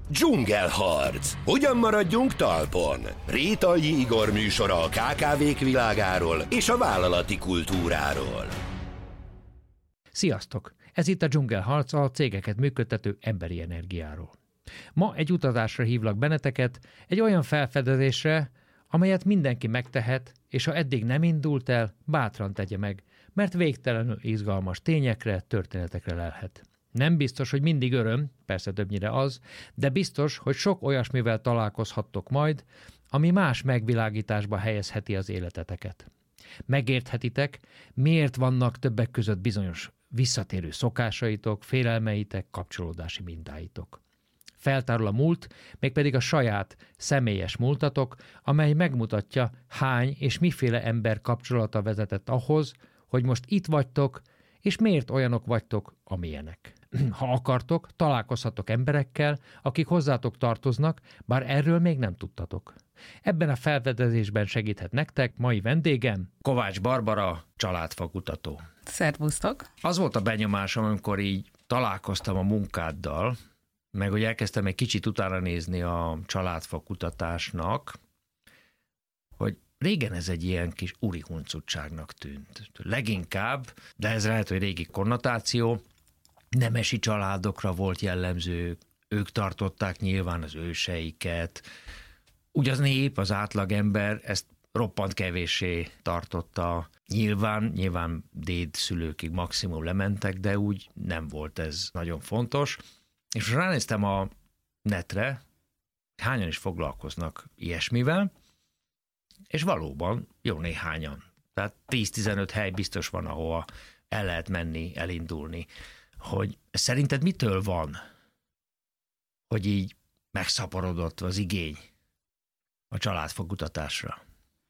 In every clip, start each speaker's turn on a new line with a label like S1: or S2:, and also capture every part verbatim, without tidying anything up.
S1: Dzsungelharc. Hogyan maradjunk talpon? Rétai Igor műsora a ká ká vék világáról és a vállalati kultúráról.
S2: Sziasztok! Ez itt a Dzsungelharc, a cégeket működtető emberi energiáról. Ma egy utazásra hívlak benneteket, egy olyan felfedezésre, amelyet mindenki megtehet, és ha eddig nem indult el, bátran tegye meg, mert végtelenül izgalmas tényekre, történetekre lelhet. Nem biztos, hogy mindig öröm, persze többnyire az, de biztos, hogy sok olyasmivel találkozhattok majd, ami más megvilágításba helyezheti az életeteket. Megérthetitek, miért vannak többek között bizonyos visszatérő szokásaitok, félelmeitek, kapcsolódási mintáitok. Feltárul a múlt, mégpedig a saját, személyes múltatok, amely megmutatja, hány és miféle ember kapcsolata vezetett ahhoz, hogy most itt vagytok, és miért olyanok vagytok, amilyenek. Ha akartok, találkozhatok emberekkel, akik hozzátok tartoznak, bár erről még nem tudtatok. Ebben a felfedezésben segíthet nektek mai vendégem, Kovács Barbara, családfakutató.
S3: Szervusztok!
S2: Az volt a benyomásom, amikor így találkoztam a munkáddal, meg hogy elkezdtem egy kicsit utána nézni a családfakutatásnak, hogy régen ez egy ilyen kis urihuncutságnak tűnt. Leginkább, de ez lehet, hogy régi konnotáció, nemesi családokra volt jellemző, ők tartották nyilván az őseiket. Úgy az nép, az átlagember ezt roppant kevéssé tartotta. Nyilván, nyilván dédszülőkig maximum lementek, de úgy nem volt ez nagyon fontos. És ránéztem a netre, hányan is foglalkoznak ilyesmivel, és valóban jó néhányan. Tehát tíz-tizenöt hely biztos van, ahova el lehet menni, elindulni. Hogy szerinted mitől van, hogy így megszaporodott az igény a családfakutatásra?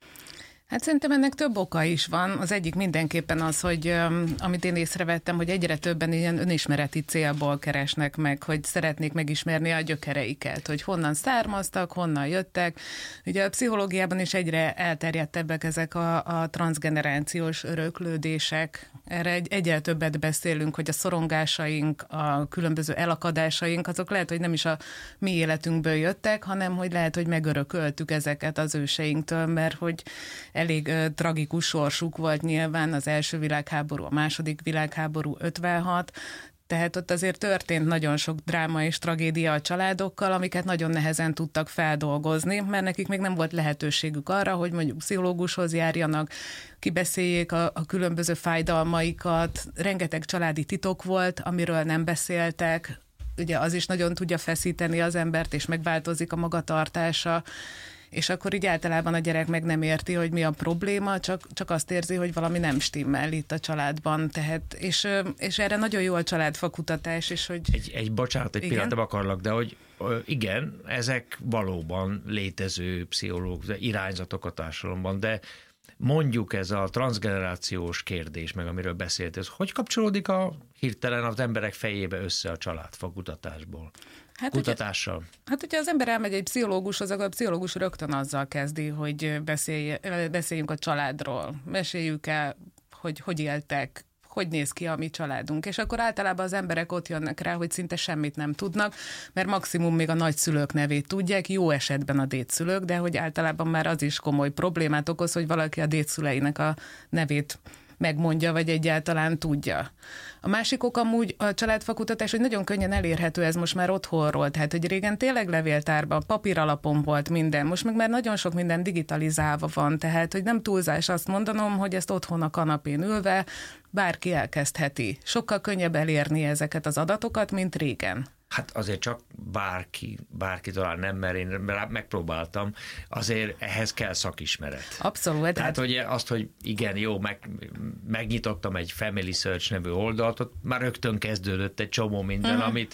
S3: Hát szerintem ennek több oka is van. Az egyik mindenképpen az, hogy amit én észrevettem, hogy egyre többen ilyen önismereti célból keresnek meg, hogy szeretnék megismerni a gyökereiket, hogy honnan származtak, honnan jöttek. Ugye a pszichológiában is egyre elterjedtebbek ezek a, a transzgenerációs öröklődések. Erre egy, egyre többet beszélünk, hogy a szorongásaink, a különböző elakadásaink, azok lehet, hogy nem is a mi életünkből jöttek, hanem hogy lehet, hogy megörököltük ezeket az őseinktől, mert hogy elég uh, tragikus sorsuk volt nyilván, az első világháború, a második világháború, ötvenhat, tehát ott azért történt nagyon sok dráma és tragédia a családokkal, amiket nagyon nehezen tudtak feldolgozni, mert nekik még nem volt lehetőségük arra, hogy mondjuk pszichológushoz járjanak, kibeszéljék a, a különböző fájdalmaikat, rengeteg családi titok volt, amiről nem beszéltek, ugye az is nagyon tudja feszíteni az embert, és megváltozik a magatartása, és akkor így általában a gyerek meg nem érti, hogy mi a probléma, csak, csak azt érzi, hogy valami nem stimmel itt a családban. Tehát, és, és erre nagyon jó a családfakutatás. És hogy...
S2: Egy, egy bocsánat, egy pillanat akarlak, de hogy igen, ezek valóban létező pszichológus irányzatok a társadalomban, de mondjuk ez a transzgenerációs kérdés, meg amiről beszélt, ez hogy kapcsolódik a hirtelen az emberek fejébe össze a családfakutatásból? Hát, kutatással.
S3: Ugye, hát, hogyha az ember elmegy egy pszichológushoz, akkor a pszichológus rögtön azzal kezdi, hogy beszélj, beszéljünk a családról, meséljük el, hogy hogy éltek, hogy néz ki a mi családunk. És akkor általában az emberek ott jönnek rá, hogy szinte semmit nem tudnak, mert maximum még a nagyszülők nevét tudják, jó esetben a dédszülők, de hogy általában már az is komoly problémát okoz, hogy valaki a dédszüleinek a nevét megmondja, vagy egyáltalán tudja. A másik ok amúgy a családfakutatás, hogy nagyon könnyen elérhető ez most már otthonról, tehát hogy régen tényleg levéltárban, papíralapon volt minden, most meg már nagyon sok minden digitalizálva van, tehát hogy nem túlzás azt mondanom, hogy ezt otthon a kanapén ülve bárki elkezdheti. Sokkal könnyebb elérni ezeket az adatokat, mint régen.
S2: Hát azért csak bárki, bárki talán nem, mert én megpróbáltam, azért ehhez kell szakismeret.
S3: Abszolút.
S2: Tehát, hát... hogy azt, hogy igen, jó, meg, megnyitottam egy Family Search nevű oldalt, ott már rögtön kezdődött egy csomó minden, uh-huh. amit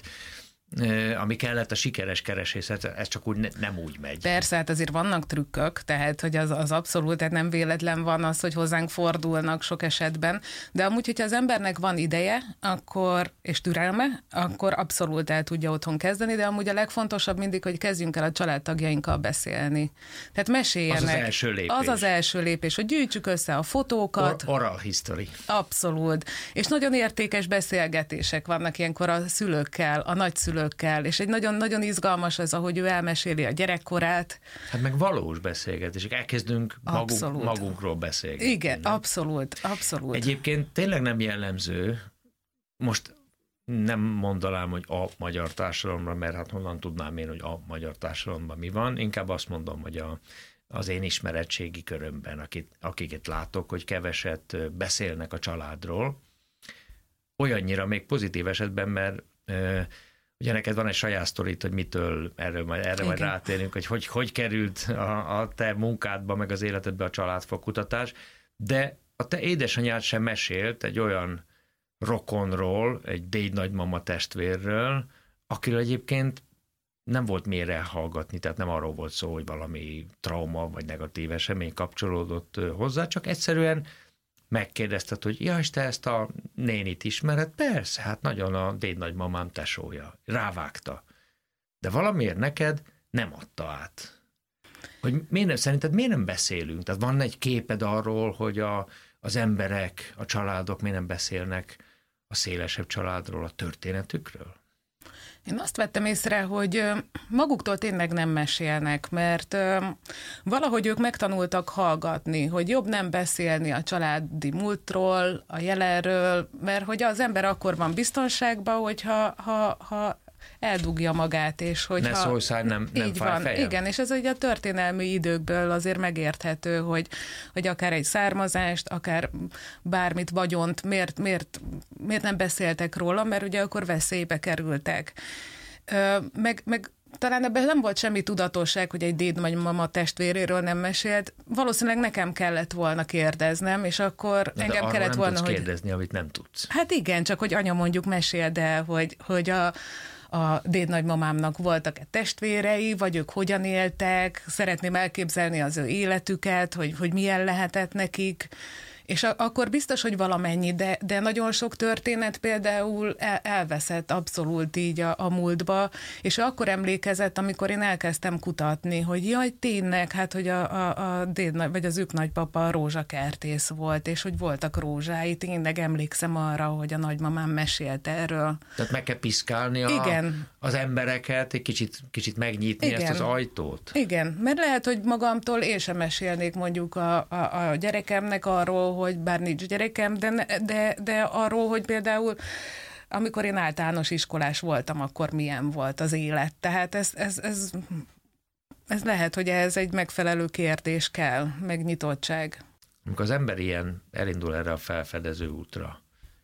S2: ami kellett a sikeres kereséshez, ez csak úgy ne, nem úgy megy.
S3: Persze, hát azért vannak trükkök, tehát hogy az, az abszolút, tehát nem véletlen van az, hogy hozzánk fordulnak sok esetben, de amúgy, hogyha az embernek van ideje, akkor, és türelme, akkor abszolút el tudja otthon kezdeni, de amúgy a legfontosabb mindig, hogy kezdjünk el a családtagjainkkal beszélni. Tehát meséljenek. Az
S2: az első lépés.
S3: Az az első lépés, hogy gyűjtsük össze a fotókat.
S2: Or- oral history.
S3: Abszolút. És nagyon értékes beszélgetések vannak ilyenkor a szülőkkel, a nagyszülőkkel, dédnőkkel, és egy nagyon-nagyon izgalmas ez, ahogy ő elmeséli a gyerekkorát.
S2: Hát meg valós beszélgetések, elkezdünk magunk, magunkról beszélgetni.
S3: Igen, nem? abszolút, abszolút.
S2: Egyébként tényleg nem jellemző, most nem mondanám, hogy a magyar társadalomra, mert hát honnan tudnám én, hogy a magyar társadalomban mi van, inkább azt mondom, hogy a, az én ismeretségi körömben, akit, akiket látok, hogy keveset beszélnek a családról, olyannyira még pozitív esetben, mert ö, ugye neked van egy saját sztorit, hogy mitől, erről majd, erre majd rátérünk, hogy, hogy hogy került a, a te munkádba, meg az életedbe a családfakutatás, de a te édesanyád sem mesélt egy olyan rokonról, egy dédnagymama testvérről, akiről egyébként nem volt mire hallgatni, tehát nem arról volt szó, hogy valami trauma vagy negatív esemény kapcsolódott hozzá, csak egyszerűen megkérdezted, hogy ja, és te ezt a nénit ismered? Persze, hát nagyon a dédnagymamám tesója. Rávágta. De valamiért neked nem adta át. Hogy miért nem, szerinted miért nem beszélünk? Tehát van egy képed arról, hogy a, az emberek, a családok miért nem beszélnek a szélesebb családról, a történetükről?
S3: Én azt vettem észre, hogy maguktól tényleg nem mesélnek, mert valahogy ők megtanultak hallgatni, hogy jobb nem beszélni a családi múltról, a jelenről, mert hogy az ember akkor van biztonságban, hogyha ha, ha eldugja magát, és hogyha...
S2: Ne szólj, száj, nem, nem
S3: így
S2: fáj
S3: van,
S2: fejem.
S3: igen, és ez ugye a történelmi időkből azért megérthető, hogy, hogy akár egy származást, akár bármit, vagyont, miért, miért, miért nem beszéltek róla, mert ugye akkor veszélybe kerültek. Ö, meg, meg talán ebben nem volt semmi tudatosság, hogy egy dédnagymama testvéréről nem mesélt. Valószínűleg nekem kellett volna kérdeznem, és akkor
S2: de
S3: engem
S2: arról
S3: kellett
S2: nem
S3: volna,
S2: tudsz
S3: hogy...
S2: kérdezni, amit nem tudsz.
S3: Hát igen, csak hogy anya mondjuk meséld el, hogy, hogy a a dédnagymamámnak voltak-e testvérei, vagy ők hogyan éltek, szeretném elképzelni az ő életüket, hogy, hogy milyen lehetett nekik, és a, akkor biztos, hogy valamennyi, de, de nagyon sok történet például el, elveszett abszolút így a, a múltba, és akkor emlékezett, amikor én elkezdtem kutatni, hogy jaj, tényleg, hát, hogy a, a, a déd, vagy az ők nagypapa rózsakertész volt, és hogy voltak rózsái, tényleg emlékszem arra, hogy a nagymamám mesélt erről.
S2: Tehát meg kell piszkálni a,
S3: Igen.
S2: az embereket, egy kicsit, kicsit megnyitni
S3: Igen.
S2: ezt az ajtót.
S3: Igen, mert lehet, hogy magamtól én sem mesélnék mondjuk a, a, a gyerekemnek arról, hogy bár nincs gyerekem, de, de, de arról, hogy például amikor én általános iskolás voltam, akkor milyen volt az élet. Tehát ez, ez, ez, ez lehet, hogy ez egy megfelelő kérdés kell, megnyitottság.
S2: Amikor az ember ilyen elindul erre a felfedező útra,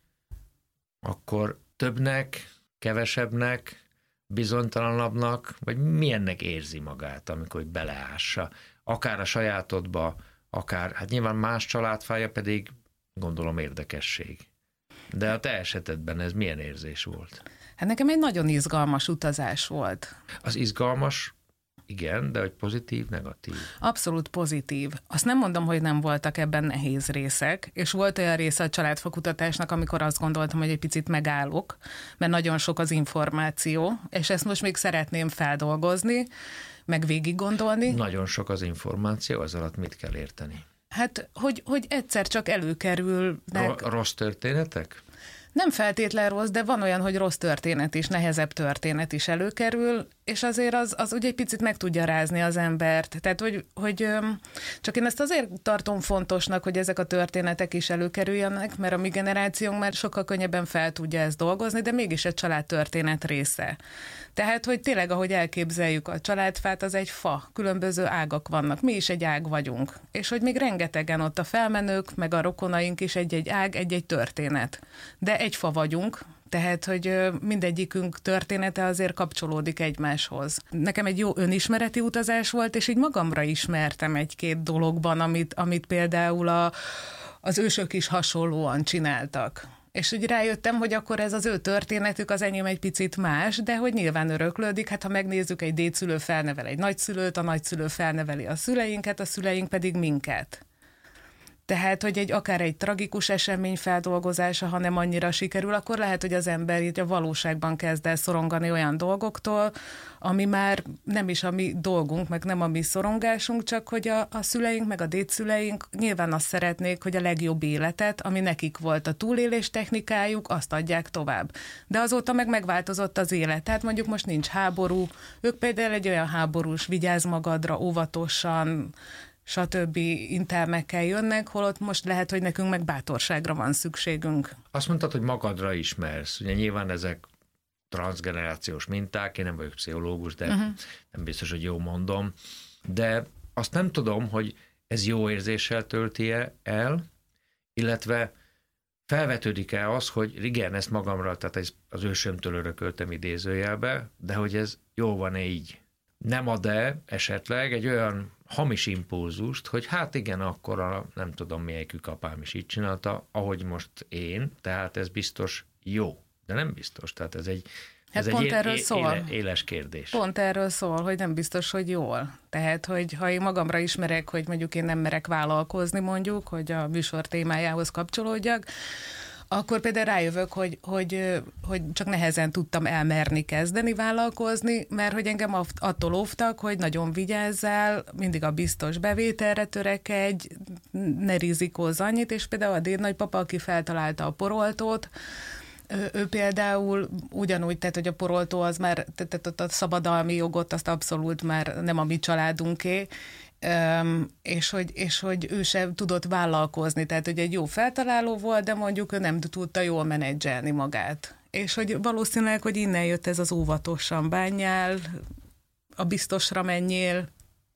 S2: akkor többnek, kevesebbnek, bizonytalanabbnak, vagy milyennek érzi magát, amikor beleássa, akár a sajátodba, akár, hát nyilván más családfája pedig gondolom érdekesség. De a te esetedben ez milyen érzés volt?
S3: Hát nekem egy nagyon izgalmas utazás volt.
S2: Az izgalmas, igen, de hogy pozitív, negatív?
S3: Abszolút pozitív. Azt nem mondom, hogy nem voltak ebben nehéz részek, és volt olyan része a családfakutatásnak, amikor azt gondoltam, hogy egy picit megállok, mert nagyon sok az információ, és ezt most még szeretném feldolgozni, meg végig gondolni.
S2: Nagyon sok az információ, az alatt mit kell érteni?
S3: Hát, hogy, hogy egyszer csak előkerülnek...
S2: A rossz történetek?
S3: Nem feltétlen rossz, de van olyan, hogy rossz történet is, nehezebb történet is előkerül, és azért az, az ugye egy picit meg tudja rázni az embert. Tehát, hogy, hogy csak én ezt azért tartom fontosnak, hogy ezek a történetek is előkerüljenek, mert a mi generációnk már sokkal könnyebben fel tudja ezt dolgozni, de mégis egy családtörténet része. Tehát, hogy tényleg, ahogy elképzeljük a családfát, az egy fa, különböző ágak vannak, mi is egy ág vagyunk. És hogy még rengetegen ott a felmenők, meg a rokonaink is egy-egy ág, egy-egy történet. De egy fa vagyunk, tehát, hogy mindegyikünk története azért kapcsolódik egymáshoz. Nekem egy jó önismereti utazás volt, és így magamra ismertem egy-két dologban, amit, amit például a, az ősök is hasonlóan csináltak. És úgy rájöttem, hogy akkor ez az ő történetük, az enyém egy picit más, de hogy nyilván öröklődik, hát ha megnézzük, egy dédszülő felnevel egy nagyszülőt, a nagyszülő felneveli a szüleinket, a szüleink pedig minket. Tehát, hogy egy akár egy tragikus esemény feldolgozása, ha nem annyira sikerül, akkor lehet, hogy az ember így a valóságban kezd el szorongani olyan dolgoktól, ami már nem is a mi dolgunk, meg nem a mi szorongásunk, csak hogy a, a szüleink, meg a dédszüleink nyilván azt szeretnék, hogy a legjobb életet, ami nekik volt a túlélés technikájuk, azt adják tovább. De azóta meg megváltozott az élet. Tehát mondjuk most nincs háború, ők például egy olyan háborús, vigyázz magadra, óvatosan, stb. Intelmekkel jönnek, holott most lehet, hogy nekünk meg bátorságra van szükségünk.
S2: Azt mondtad, hogy magadra ismersz. Ugye nyilván ezek transzgenerációs minták, én nem vagyok pszichológus, de uh-huh. nem biztos, hogy jól mondom. De azt nem tudom, hogy ez jó érzéssel tölti el, illetve felvetődik-e az, hogy igen, ezt magamra, tehát az ősömtől örököltem idézőjelbe, de hogy ez jó van-e így? Nem ad-e esetleg egy olyan hamis impulzust, hogy hát igen, akkor a, nem tudom, melyikük apám is így csinálta, ahogy most én, tehát ez biztos jó, de nem biztos, tehát ez egy,
S3: hát
S2: ez
S3: pont
S2: egy
S3: erről
S2: é-
S3: szól.
S2: Éle, éles kérdés.
S3: Pont erről szól, hogy nem biztos, hogy jól. Tehát, hogy ha én magamra ismerek, hogy mondjuk én nem merek vállalkozni mondjuk, hogy a műsor témájához kapcsolódjak, akkor például rájövök, hogy, hogy, hogy csak nehezen tudtam elmerni kezdeni vállalkozni, mert hogy engem attól óvtak, hogy nagyon vigyázzál, mindig a biztos bevételre törekedj, ne rizikózz annyit, és például a dédnagypapa, aki feltalálta a poroltót, ő, ő például ugyanúgy, tehát, hogy a poroltó az már, tehát a szabadalmi jogot azt abszolút már nem a mi családunké, Um, és, hogy, és hogy ő sem tudott vállalkozni, tehát hogy egy jó feltaláló volt, de mondjuk ő nem tudta jól menedzselni magát. És hogy valószínűleg, hogy innen jött ez az óvatosan bánjál, a biztosra menjél.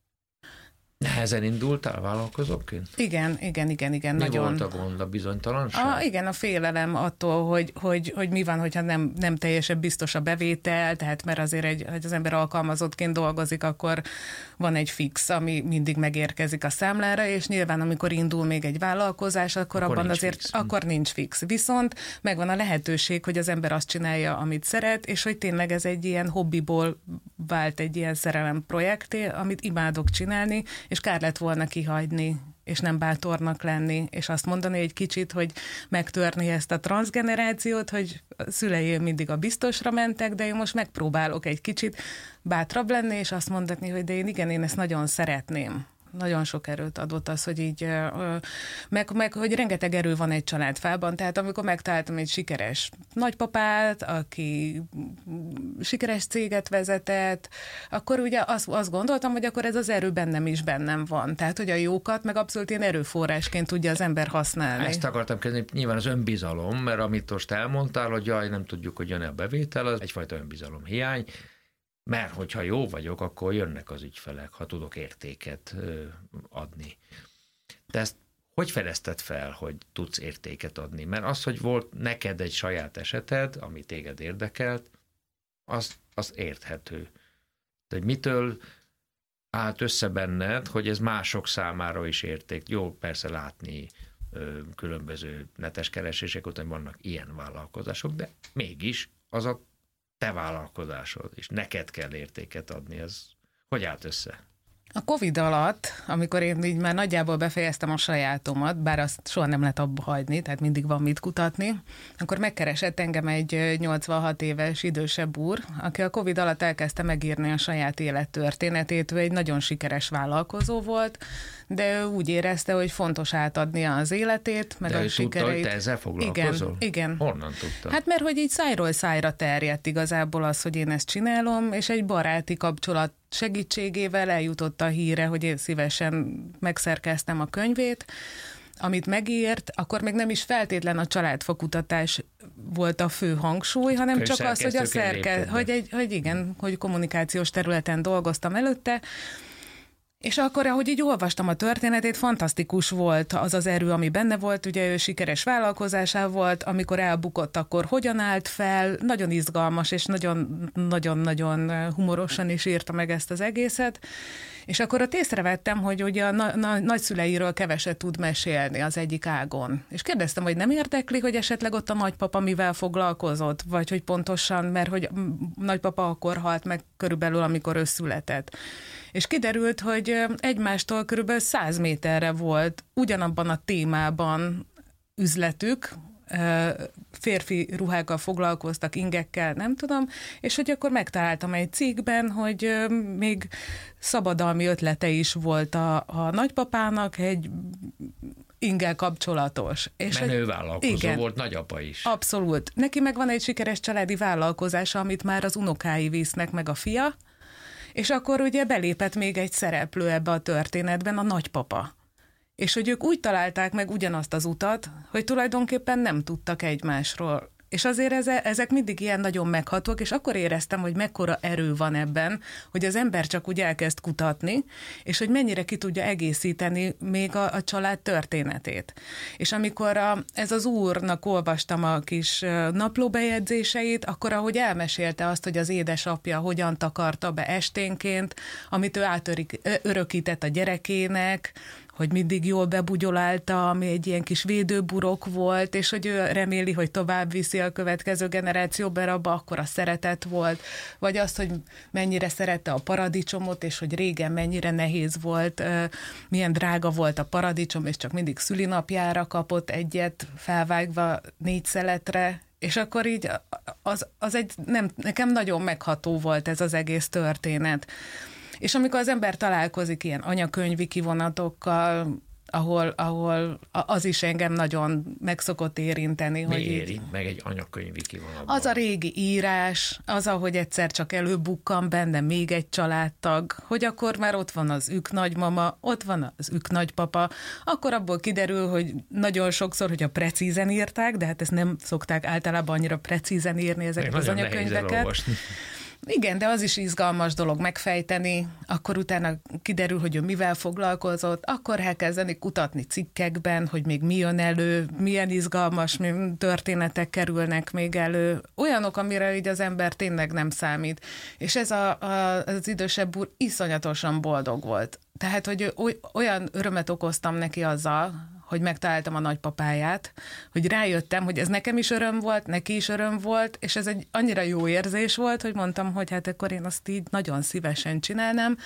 S2: Nehezen indultál vállalkozóként?
S3: Igen, igen, igen, igen.
S2: Mi
S3: nagyon.
S2: volt a gond, a bizonytalanság?
S3: A, igen, a félelem attól, hogy, hogy, hogy mi van, hogyha nem, nem teljesen biztos a bevétel, tehát mert azért, egy, hogy az ember alkalmazottként dolgozik, akkor van egy fix, ami mindig megérkezik a számlára, és nyilván amikor indul még egy vállalkozás, akkor, akkor abban azért fix. akkor nincs fix. Viszont megvan a lehetőség, hogy az ember azt csinálja, amit szeret, és hogy tényleg ez egy ilyen hobbiból vált egy ilyen szerelem projekté, amit imádok csinálni, és kár lett volna kihagyni, és nem bátornak lenni, és azt mondani egy kicsit, hogy megtörni ezt a transzgenerációt, hogy a szüleim mindig a biztosra mentek, de én most megpróbálok egy kicsit bátrabb lenni, és azt mondani, hogy de én igen, én ezt nagyon szeretném. Nagyon sok erőt adott az, hogy így, meg, meg hogy rengeteg erő van egy családfában, tehát amikor megtaláltam egy sikeres nagypapát, aki sikeres céget vezetett, akkor ugye azt, azt gondoltam, hogy akkor ez az erő bennem is bennem van. Tehát, hogy a jókat meg abszolút ilyen erőforrásként tudja az ember használni.
S2: Ezt akartam kezdeni, nyilván az önbizalom, mert amit most elmondtál, hogy jaj, nem tudjuk, hogy jön-e a bevétel, az egyfajta önbizalom hiány. Mert hogyha jó vagyok, akkor jönnek az ügyfelek, ha tudok értéket ö, adni. De ezt hogy fedezted fel, hogy tudsz értéket adni? Mert az, hogy volt neked egy saját eseted, ami téged érdekelt, az, az érthető. De mitől állt össze benned, hogy ez mások számára is érték? Jó, persze látni ö, különböző netes keresések után vannak ilyen vállalkozások, de mégis az a te vállalkozásod, és neked kell értéket adni, ez hogy állt össze?
S3: A Covid alatt, amikor én így már nagyjából befejeztem a sajátomat, bár azt soha nem lehet abba hagyni, tehát mindig van mit kutatni, akkor megkeresett engem egy nyolcvanhat éves idősebb úr, aki a Covid alatt elkezdte megírni a saját élettörténetét. Ő egy nagyon sikeres vállalkozó volt, de ő úgy érezte, hogy fontos átadnia az életét, meg
S2: de
S3: a
S2: ő
S3: sikereit.
S2: tudta, hogy te ezzel foglalkozol?
S3: Igen, igen.
S2: Honnan tudta?
S3: Hát mert hogy így szájról szájra terjedt igazából az, hogy én ezt csinálom, és egy baráti kapcsolat segítségével eljutott a híre, hogy én szívesen megszerkeztem a könyvét, amit megírt, akkor még nem is feltétlen a családfakutatás volt a fő hangsúly, hanem csak az, hogy a szerke, hogy, egy, hogy igen, hogy kommunikációs területen dolgoztam előtte, és akkor, ahogy így olvastam a történetét, fantasztikus volt az az erő, ami benne volt, ugye ő sikeres vállalkozásá volt, amikor elbukott, akkor hogyan állt fel, nagyon izgalmas, és nagyon-nagyon humorosan is írta meg ezt az egészet, és akkor ott észrevettem, hogy ugye a na- na- nagyszüleiről keveset tud mesélni az egyik ágon. És kérdeztem, hogy nem érdekli, hogy esetleg ott a nagypapa mivel foglalkozott, vagy hogy pontosan, mert hogy nagypapa akkor halt meg körülbelül, amikor ő született. És kiderült, hogy egymástól körülbelül száz méterre volt ugyanabban a témában üzletük, férfi ruhákkal foglalkoztak, ingekkel, nem tudom, és hogy akkor megtaláltam egy cikkben, hogy még szabadalmi ötlete is volt a, a nagypapának, egy ingel kapcsolatos.
S2: És menő vállalkozó igen, volt, nagyapa is.
S3: Abszolút. Neki meg van egy sikeres családi vállalkozása, amit már az unokái visznek, meg a fia, és akkor ugye belépett még egy szereplő ebbe a történetben, a nagypapa. És hogy ők úgy találták meg ugyanazt az utat, hogy tulajdonképpen nem tudtak egymásról. És azért ezek mindig ilyen nagyon meghatók, és akkor éreztem, hogy mekkora erő van ebben, hogy az ember csak úgy elkezd kutatni, és hogy mennyire ki tudja egészíteni még a, a család történetét. És amikor a, ez az úrnak olvastam a kis naplóbejegyzéseit, akkor ahogy elmesélte azt, hogy az édesapja hogyan takarta be esténként, amit ő átörökített a gyerekének, hogy mindig jól bebugyolálta, ami egy ilyen kis védőburok volt, és hogy ő reméli, hogy tovább viszi a következő generációba, abba akkor a szeretet volt, vagy azt, hogy mennyire szerette a paradicsomot, és hogy régen mennyire nehéz volt, milyen drága volt a paradicsom, és csak mindig szülinapjára kapott egyet felvágva négy szeletre, és akkor így az, az egy, nem, nekem nagyon megható volt ez az egész történet. És amikor az ember találkozik ilyen anyakönyvi kivonatokkal, ahol, ahol az is engem nagyon meg szokott érinteni.
S2: Mi
S3: hogy
S2: érint
S3: így,
S2: meg egy anyakönyvi kivonatban?
S3: Az a régi írás, az, ahogy egyszer csak előbukkan benne még egy családtag, hogy akkor már ott van az ők nagymama, ott van az ők nagypapa, akkor abból kiderül, hogy nagyon sokszor, hogyha precízen írták, de hát ezt nem szokták általában annyira precízen írni ezeket az anyakönyveket. Igen, de az is izgalmas dolog megfejteni, akkor utána kiderül, hogy ő mivel foglalkozott, akkor elkezdeni kutatni cikkekben, hogy még mi jön elő, milyen izgalmas történetek kerülnek még elő, olyanok, amire így az ember tényleg nem számít. És ez a, a, az idősebb úr iszonyatosan boldog volt. Tehát, hogy olyan örömet okoztam neki azzal, hogy megtaláltam a nagypapáját, hogy rájöttem, hogy ez nekem is öröm volt, neki is öröm volt, és ez egy annyira jó érzés volt, hogy mondtam, hogy hát akkor én azt így nagyon szívesen csinálnám,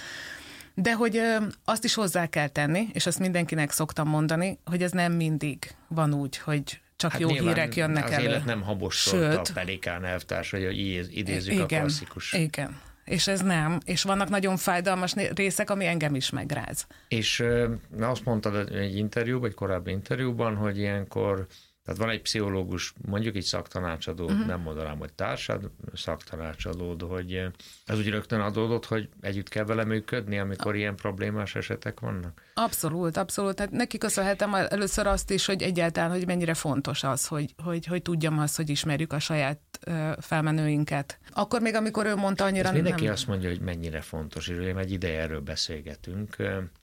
S3: de hogy ö, azt is hozzá kell tenni, és azt mindenkinek szoktam mondani, hogy ez nem mindig van úgy, hogy csak hát jó hírek jönnek
S2: az
S3: elő.
S2: Az élet nem habossolta a Pelikán elvtárs, hogy idézzük igen, a klasszikus.
S3: Igen. És ez nem. És vannak nagyon fájdalmas részek, ami engem is megráz.
S2: És azt mondtad egy interjúban, egy korábbi interjúban, hogy ilyenkor, tehát van egy pszichológus, mondjuk így szaktanácsadó, uh-huh. nem mondanám, hogy társad, szaktanácsadód, hogy ez úgy rögtön adódott, hogy együtt kell vele működni, amikor ilyen problémás esetek vannak?
S3: Abszolút, abszolút. Hát neki köszönhetem először azt is, hogy egyáltalán, hogy mennyire fontos az, hogy, hogy, hogy tudjam azt, hogy ismerjük a saját uh, felmenőinket. Akkor még, amikor ő mondta annyira...
S2: Ez mindenki
S3: nem...
S2: azt mondja, hogy mennyire fontos, és ugye egy ideje erről beszélgetünk,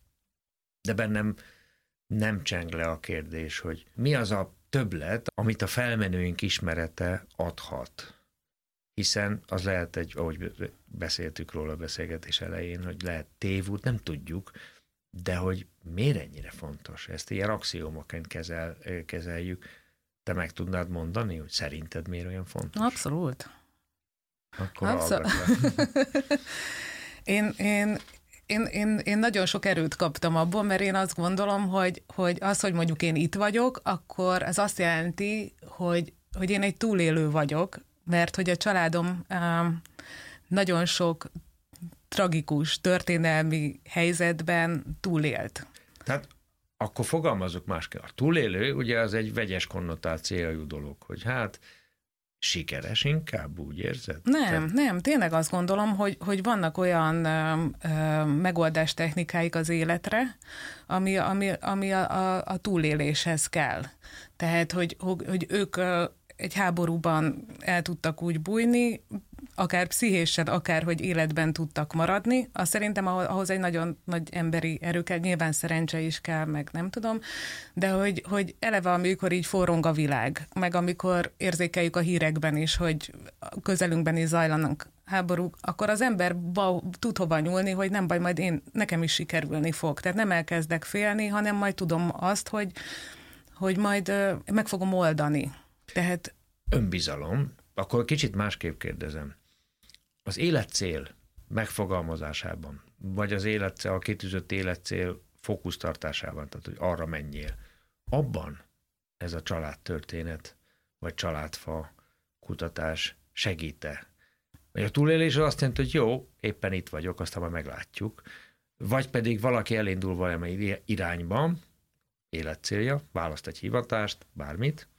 S2: de bennem nem cseng le a kérdés, hogy mi az a többlet, amit a felmenőink ismerete adhat. Hiszen az lehet egy, ahogy beszéltük róla a beszélgetés elején, hogy lehet tévút, nem tudjuk, de hogy miért ennyire fontos? Ezt ilyen axiómaként kezel, kezeljük. Te meg tudnád mondani, hogy szerinted miért olyan fontos?
S3: Abszolút.
S2: Akkor
S3: Abszolút. én, én Én, én, én nagyon sok erőt kaptam abból, mert én azt gondolom, hogy, hogy az, hogy mondjuk én itt vagyok, akkor ez azt jelenti, hogy, hogy én egy túlélő vagyok, mert hogy a családom um, nagyon sok tragikus történelmi helyzetben túlélt.
S2: Tehát akkor fogalmazzuk másképp. A túlélő, ugye az egy vegyes konnotációjú dolog, hogy hát sikeres inkább, úgy érzed?
S3: Nem, Te... nem. Tényleg azt gondolom, hogy, hogy vannak olyan ö, ö, megoldástechnikáik az életre, ami, ami, ami a, a, a túléléshez kell. Tehát, hogy, hogy ők ö, egy háborúban el tudtak úgy bújni, akár pszichésen, akár hogy életben tudtak maradni. Azt szerintem ahhoz egy nagyon nagy emberi erő kell, nyilván szerencse is kell, meg nem tudom, de hogy, hogy eleve amikor így forrong a világ, meg amikor érzékeljük a hírekben is, hogy közelünkben is zajlanak háborúk, akkor az ember tud hova nyúlni, hogy nem baj, majd én, nekem is sikerülni fog. Tehát nem elkezdek félni, hanem majd tudom azt, hogy, hogy majd meg fogom oldani. Tehát...
S2: Önbizalom. Akkor kicsit másképp kérdezem. Az életcél megfogalmazásában vagy az életcél, a kitűzött életcél fókusztartásában, tehát hogy arra menjél. Abban ez a családtörténet, vagy családfa kutatás segít-e? Vagy a túlélés az azt jelenti, hogy jó, éppen itt vagyok, aztán majd meglátjuk. Vagy pedig valaki elindul valami irányba, életcélja, választ egy hivatást, bármit,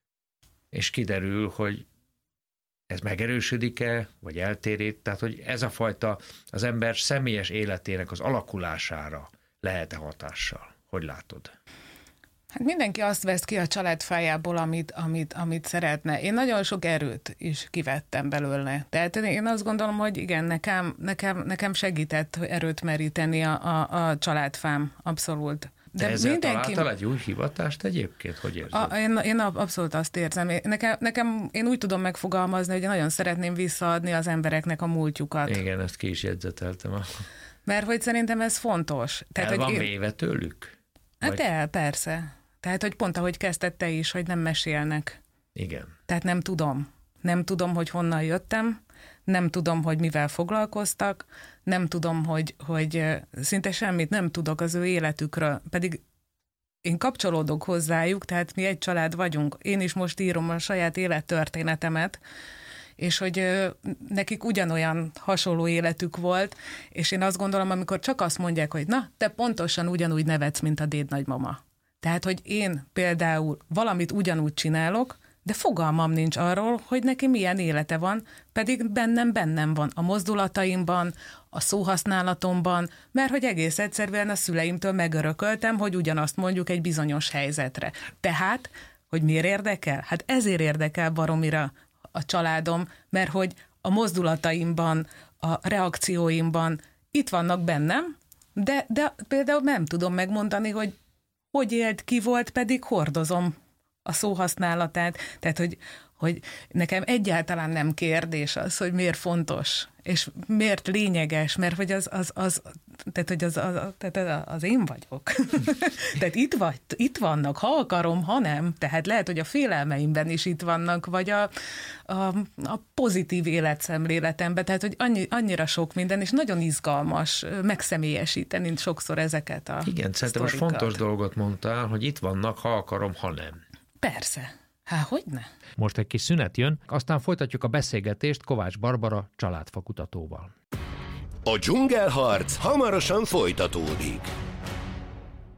S2: és kiderül, hogy ez megerősödik-e, vagy eltérít, tehát hogy ez a fajta az ember személyes életének az alakulására lehet-e hatással? Hogy látod?
S3: Hát mindenki azt vesz ki a családfájából, amit, amit, amit szeretne. Én nagyon sok erőt is kivettem belőle. Tehát én azt gondolom, hogy igen, nekem, nekem, nekem segített erőt meríteni a, a, a családfám, abszolút.
S2: De ezzel mindenki... találtál egy új hivatást egyébként? Hogy érzed?
S3: A, én, én abszolút azt érzem. Nekem, nekem, én úgy tudom megfogalmazni, hogy én nagyon szeretném visszaadni az embereknek a múltjukat.
S2: Igen, ezt ki is jegyzeteltem.
S3: Mert hogy szerintem ez fontos. Tehát,
S2: el van
S3: hogy én...
S2: véve tőlük?
S3: Hát
S2: Vagy...
S3: el, persze. Tehát, hogy pont ahogy kezdted te is, hogy nem mesélnek.
S2: Igen.
S3: Tehát nem tudom. Nem tudom, hogy honnan jöttem, nem tudom, hogy mivel foglalkoztak, nem tudom, hogy, hogy szinte semmit nem tudok az ő életükről, pedig én kapcsolódok hozzájuk, tehát mi egy család vagyunk. Én is most írom a saját élettörténetemet, és hogy nekik ugyanolyan hasonló életük volt, és én azt gondolom, amikor csak azt mondják, hogy na, te pontosan ugyanúgy nevetsz, mint a dédnagymama. Tehát, hogy én például valamit ugyanúgy csinálok, de fogalmam nincs arról, hogy neki milyen élete van, pedig bennem bennem van, a mozdulataimban, a szóhasználatomban, mert hogy egész egyszerűen a szüleimtől megörököltem, hogy ugyanazt mondjuk egy bizonyos helyzetre. Tehát, hogy miért érdekel? Hát ezért érdekel baromira a családom, mert hogy a mozdulataimban, a reakcióimban itt vannak bennem, de, de például nem tudom megmondani, hogy hogy élt, ki volt, pedig hordozom a szóhasználatát. Tehát, hogy, hogy nekem egyáltalán nem kérdés az, hogy miért fontos, és miért lényeges, mert hogy az, az, az tehát, hogy az, az, tehát az én vagyok. Tehát itt, vagy, itt vannak, ha akarom, ha nem. Tehát lehet, hogy a félelmeimben is itt vannak, vagy a, a, a pozitív életszemléletemben. Tehát, hogy annyi, annyira sok minden, és nagyon izgalmas megszemélyesíteni sokszor ezeket a
S2: Igen, szerintem most fontos dolgot mondtál, hogy itt vannak, ha akarom, ha nem.
S3: Persze. Há, hogyne?
S2: Most egy kis szünet jön, aztán folytatjuk a beszélgetést Kovács Barbara családfa kutatóval.
S1: A dzsungelharc hamarosan folytatódik.